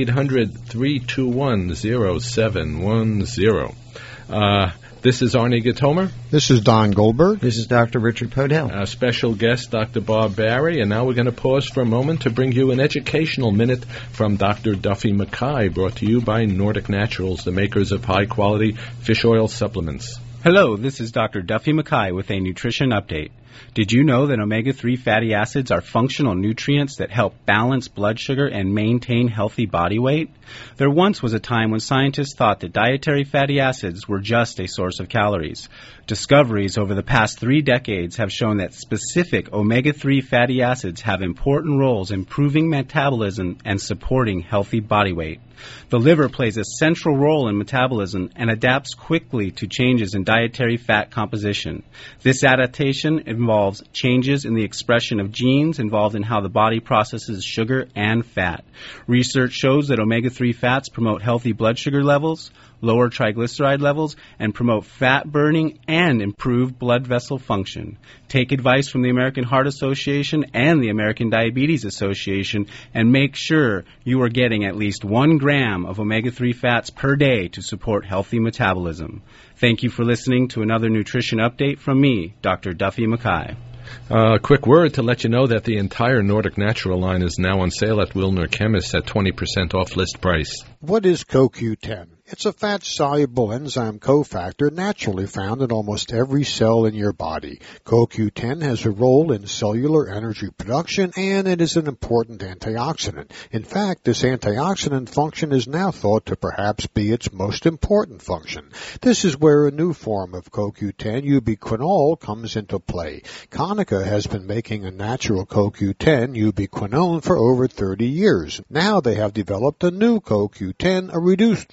1-800-321-0710. This is Arnie Gatomer. This is Don Goldberg. This is Dr. Richard Podell. Our special guest, Dr. Bob Barry. And now we're going to pause for a moment to bring you an educational minute from Dr. Duffy Mackay, brought to you by Nordic Naturals, the makers of high-quality fish oil supplements. Hello, this is Dr. Duffy Mackay with a nutrition update. Did you know that omega-3 fatty acids are functional nutrients that help balance blood sugar and maintain healthy body weight? There once was a time when scientists thought that dietary fatty acids were just a source of calories. Discoveries over the past 3 decades have shown that specific omega-3 fatty acids have important roles improving metabolism and supporting healthy body weight. The liver plays a central role in metabolism and adapts quickly to changes in dietary fat composition. This adaptation involves changes in the expression of genes involved in how the body processes sugar and fat. Research shows that omega-3 fats promote healthy blood sugar levels, lower triglyceride levels, and promote fat burning and improved blood vessel function. Take advice from the American Heart Association and the American Diabetes Association and make sure you are getting at least 1 gram of omega-3 fats per day to support healthy metabolism. Thank you for listening to another nutrition update from me, Dr. Duffy Mackay. Quick word to let you know that the entire Nordic Natural line is now on sale at Wilner Chemists at 20% off list price. What is CoQ10? It's a fat-soluble enzyme cofactor naturally found in almost every cell in your body. CoQ10 has a role in cellular energy production, and it is an important antioxidant. In fact, this antioxidant function is now thought to perhaps be its most important function. This is where a new form of CoQ10, ubiquinol, comes into play. Konica has been making a natural CoQ10, ubiquinone, for over 30 years. Now they have developed a new CoQ10, a reduced form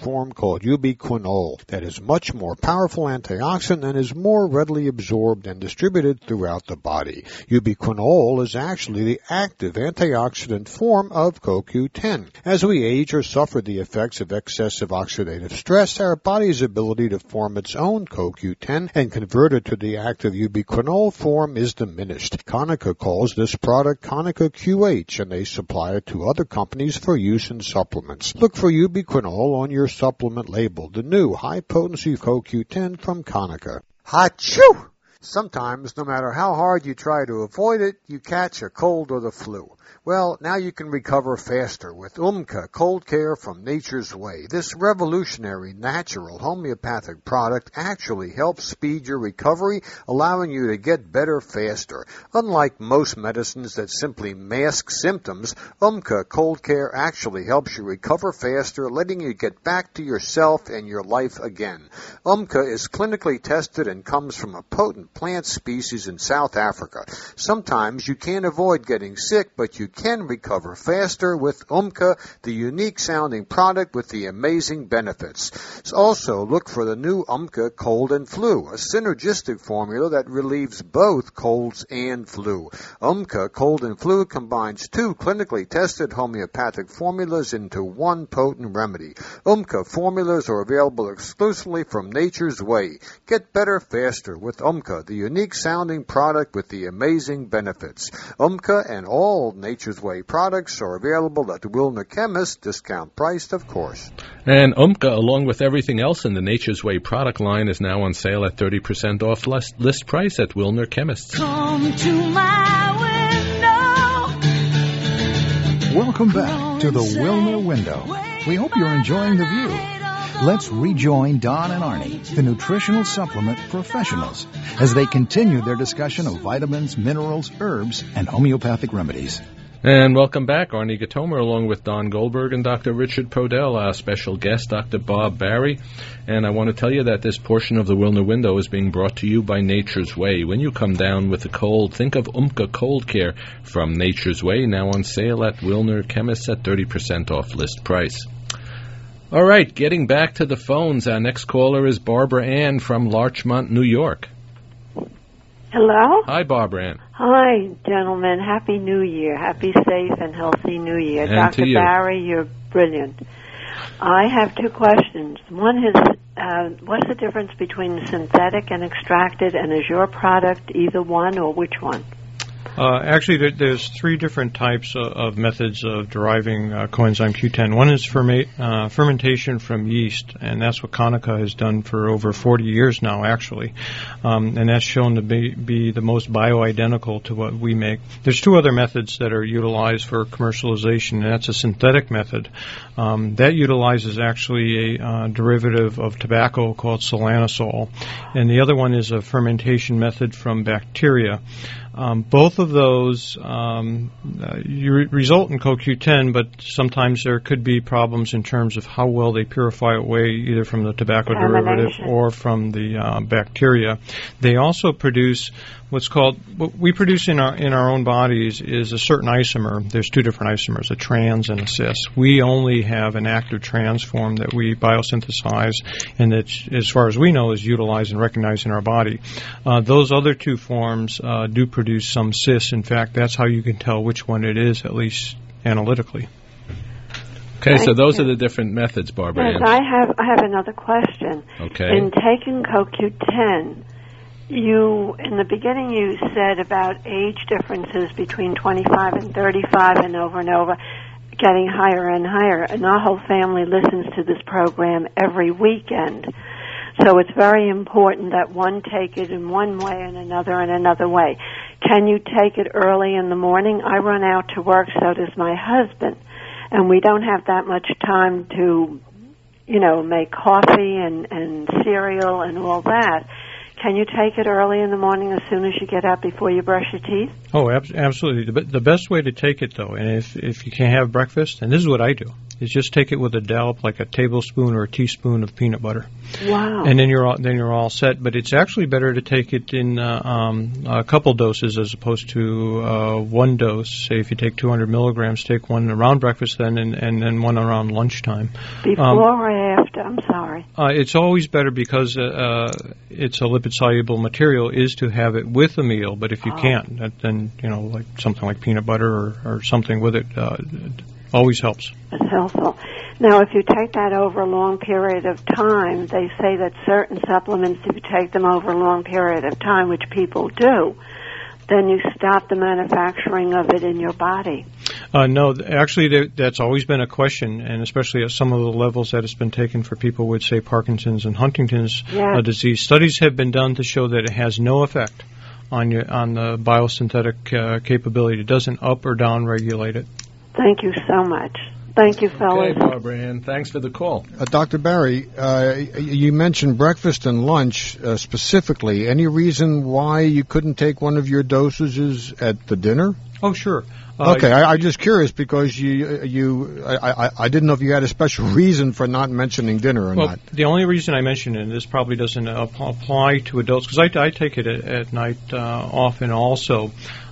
called ubiquinol that is much more powerful antioxidant and is more readily absorbed and distributed throughout the body. Ubiquinol is actually the active antioxidant form of CoQ10. As we age or suffer the effects of excessive oxidative stress, our body's ability to form its own CoQ10 and convert it to the active ubiquinol form is diminished. Konica calls this product Konica QH, and they supply it to other companies for use in supplements. Look for ubiquinol on your supplement label, the new high-potency CoQ10 from Konica. Achoo! Sometimes, no matter how hard you try to avoid it, you catch a cold or the flu. Well, now you can recover faster with Umka Cold Care from Nature's Way. This revolutionary natural homeopathic product actually helps speed your recovery, allowing you to get better faster. Unlike most medicines that simply mask symptoms, Umka Cold Care actually helps you recover faster, letting you get back to yourself and your life again. Umka is clinically tested and comes from a potent plant species in South Africa. Sometimes you can't avoid getting sick, but you can recover faster with Umka, the unique sounding product with the amazing benefits. Also, look for the new Umka Cold and Flu, a synergistic formula that relieves both colds and flu. Umka Cold and Flu combines two clinically tested homeopathic formulas into one potent remedy. Umka formulas are available exclusively from Nature's Way. Get better faster with Umka, the unique sounding product with the amazing benefits. Umka and all Nature's Way products are available at Wilner Chemist, discount priced, of course. And Umka, along with everything else in the Nature's Way product line, is now on sale at 30% off list price at Wilner Chemists. Come to my window. Welcome back to the Wilner Window. We hope you're enjoying the view. Let's rejoin Don and Arnie, the nutritional supplement professionals, as they continue their discussion of vitamins, minerals, herbs, and homeopathic remedies. And welcome back, Arnie Gatomer, along with Don Goldberg and Dr. Richard Podell, our special guest, Dr. Bob Barry. And I want to tell you that this portion of the Wilner Window is being brought to you by Nature's Way. When you come down with a cold, think of Umka Cold Care from Nature's Way, now on sale at Wilner Chemists at 30% off list price. All right, getting back to the phones, our next caller is Barbara Ann from Larchmont, New York. Hello? Hi, Barbara Ann. Hi, gentlemen. Happy New Year. Happy, safe, and healthy New Year. And Dr. to you. Barry, you're brilliant. I have two questions. One is, what's the difference between synthetic and extracted, and is your product either one or which one? Actually, there's three different types of methods of deriving coenzyme Q10. One is fermentation from yeast, and that's what Konica has done for over 40 years now, actually. And that's shown to be the most bioidentical to what we make. There's two other methods that are utilized for commercialization, and that's a synthetic method. That utilizes actually a derivative of tobacco called solanosol, and the other one is a fermentation method from bacteria. Both of those result in CoQ10, but sometimes there could be problems in terms of how well they purify away, either from the tobacco derivative or from the bacteria. They also produce what's called, what we produce in our own bodies is a certain isomer. There's two different isomers, a trans and a cis. We only have an active trans form that we biosynthesize, and that, as far as we know, is utilized and recognized in our body. Those other two forms do produce some cis. In fact, that's how you can tell which one it is, at least analytically. Okay, so those are the different methods, Barbara. Yes, I have another question. Okay. In taking CoQ10, in the beginning you said about age differences between 25 and 35 and over getting higher and higher. And our whole family listens to this program every weekend. So it's very important that one take it in one way and another in another way. Can you take it early in the morning? I run out to work, so does my husband. And we don't have that much time to, make coffee and cereal and all that. Can you take it early in the morning as soon as you get up before you brush your teeth? Oh, absolutely. The best way to take it, though, and if you can't have breakfast, and this is what I do, is just take it with a dollop, like a tablespoon or a teaspoon of peanut butter. Wow. And then you're all set. But it's actually better to take it in a couple doses as opposed to one dose. Say if you take 200 milligrams, take one around breakfast then and then one around lunchtime. Before or after? I'm sorry. why? It's always better because it's a lipid-soluble material is to have it with a meal. But if you can't, then like something like peanut butter or something with it always helps. It's helpful. Now, if you take that over a long period of time, they say that certain supplements, if you take them over a long period of time, which people do, then you stop the manufacturing of it in your body. No, actually, that's always been a question, and especially at some of the levels that it's been taken for people with, say, Parkinson's and Huntington's disease. Studies have been done to show that it has no effect on the biosynthetic capability. It doesn't up or down regulate it. Thank you so much. Thank you, fellas. Okay, Barbara Ann, thanks for the call. Dr. Barry, you mentioned breakfast and lunch specifically. Any reason why you couldn't take one of your dosages at the dinner? Oh, sure. Okay, I'm just curious because I didn't know if you had a special reason for not mentioning dinner or not. The only reason I mention it, and this probably doesn't apply to adults, because I take it at night often also,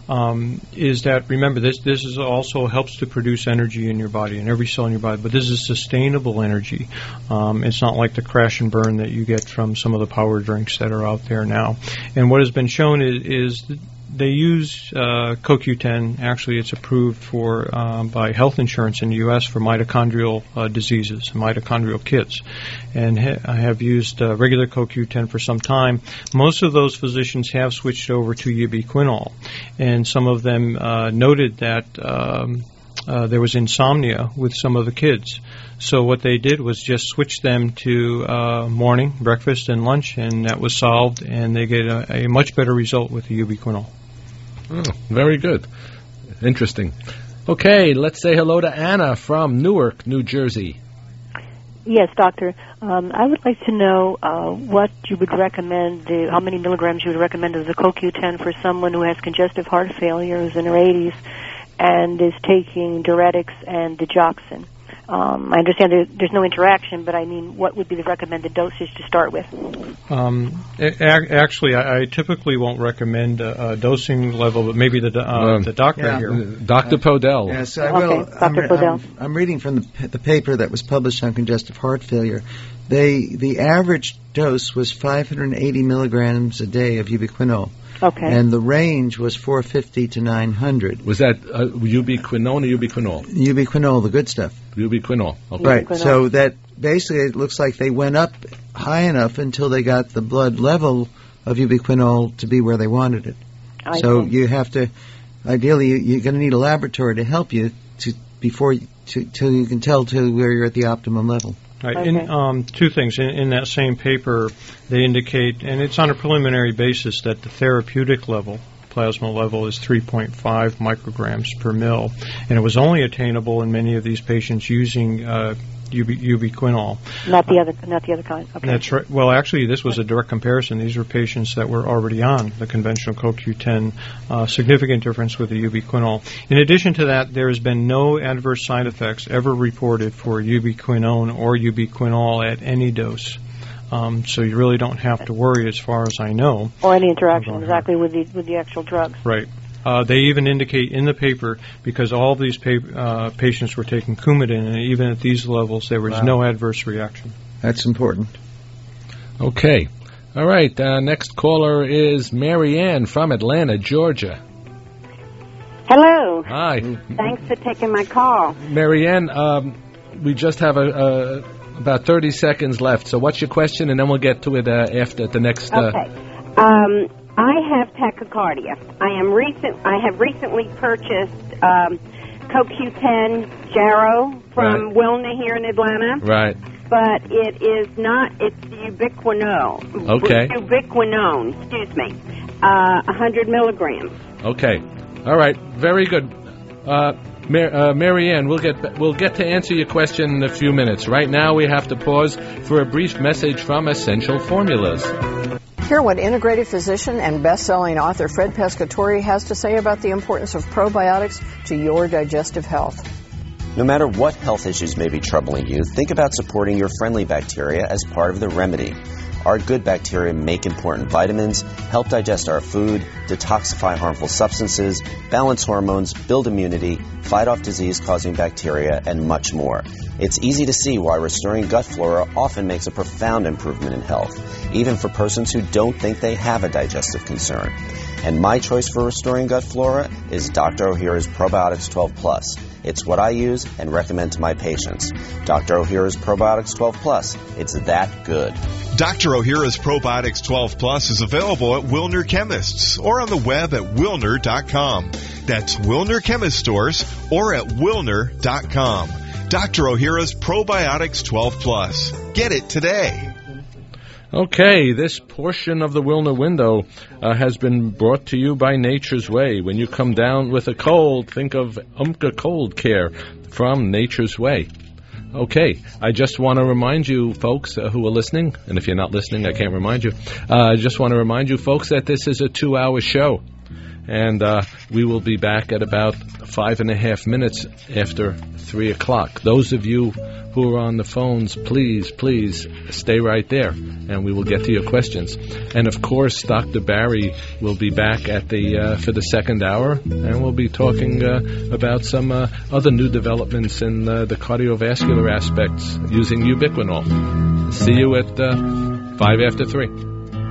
is that, remember, this is also helps to produce energy in your body, in every cell in your body, but this is sustainable energy. It's not like the crash and burn that you get from some of the power drinks that are out there now. And what has been shown is they use CoQ10. Actually, it's approved for by health insurance in the U.S. for mitochondrial diseases, mitochondrial kits, and I have used regular CoQ10 for some time. Most of those physicians have switched over to ubiquinol, and some of them noted that there was insomnia with some of the kids. So what they did was just switch them to morning, breakfast, and lunch, and that was solved, and they get a much better result with the ubiquinol. Oh, very good. Interesting. Okay, let's say hello to Anna from Newark, New Jersey. Yes, doctor. I would like to know what you would recommend, how many milligrams you would recommend of the CoQ10 for someone who has congestive heart failure, who's in her 80s, and is taking diuretics and digoxin. I understand there's no interaction, but I mean, what would be the recommended dosage to start with? Actually, I typically won't recommend a dosing level, but maybe the doctor here. Dr. Podell. Yes, I will. Dr. Podell. I'm reading from the paper that was published on congestive heart failure. The average dose was 580 milligrams a day of ubiquinol. Okay. And the range was 450 to 900. Was that ubiquinone or ubiquinol? Ubiquinol, the good stuff. Ubiquinol. Okay. Right. Ubiquinol. So that basically it looks like they went up high enough until they got the blood level of ubiquinol to be where they wanted it. So you have to, ideally, you're going to need a laboratory to help you till you can tell to where you're at the optimum level. Right. Okay. Two things. In that same paper, they indicate, and it's on a preliminary basis, that the therapeutic level, plasma level, is 3.5 micrograms per mil, and it was only attainable in many of these patients using ubiquinol. Not the other kind. Okay. That's right. Well, actually, this was a direct comparison. These were patients that were already on the conventional CoQ10. Significant difference with the ubiquinol. In addition to that, there has been no adverse side effects ever reported for ubiquinone or ubiquinol at any dose. So you really don't have to worry, as far as I know. Or any interaction exactly with the actual drugs. Right. They even indicate in the paper, because all these patients were taking Coumadin, and even at these levels, there was no adverse reaction. That's important. Okay. All right. Next caller is Mary Ann from Atlanta, Georgia. Hello. Hi. Thanks for taking my call. Mary Ann, we just have about 30 seconds left. So what's your question, and then we'll get to it after the next... Okay. I have tachycardia. I have recently purchased CoQ10 Jarrow from Wilna here in Atlanta. Right. But it is not, it's ubiquinol. Okay. Ubiquinone, 100 milligrams. Okay. All right. Very good. Mary Ann, we'll get to answer your question in a few minutes. Right now we have to pause for a brief message from Essential Formulas. Hear what integrative physician and best-selling author Fred Pescatore has to say about the importance of probiotics to your digestive health. No matter what health issues may be troubling you, think about supporting your friendly bacteria as part of the remedy. our good bacteria make important vitamins, help digest our food, detoxify harmful substances, balance hormones, build immunity, fight off disease-causing bacteria, and much more. It's easy to see why restoring gut flora often makes a profound improvement in health, even for persons who don't think they have a digestive concern. And my choice for restoring gut flora is Dr. Ohhira's Probiotics 12 Plus. It's what I use and recommend to my patients. Dr. Ohhira's Probiotics 12 Plus. It's that good. Dr. Ohhira's Probiotics 12 Plus is available at Wilner Chemists or on the web at Wilner.com. That's Wilner Chemist Stores or at Wilner.com. Dr. Ohhira's Probiotics 12 Plus. Get it today. Okay, this portion of the Wilner Window has been brought to you by Nature's Way. When you come down with a cold, think of Umka Cold Care from Nature's Way. Okay, I just want to remind you folks who are listening, and if you're not listening, I can't remind you. I just want to remind you folks that this is a 2-hour show. And we will be back at about 5.5 minutes after 3 o'clock. Those of you who are on the phones, please stay right there, and we will get to your questions. And of course, Dr. Barry will be back at the for the second hour, and we'll be talking about some other new developments in the cardiovascular aspects using ubiquinol. See you at 5 after 3.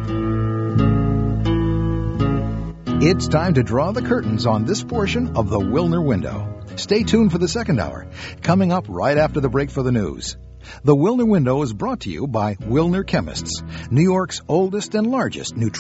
It's time to draw the curtains on this portion of the Wilner Window. Stay tuned for the second hour, coming up right after the break for the news. The Wilner Window is brought to you by Wilner Chemists, New York's oldest and largest nutrition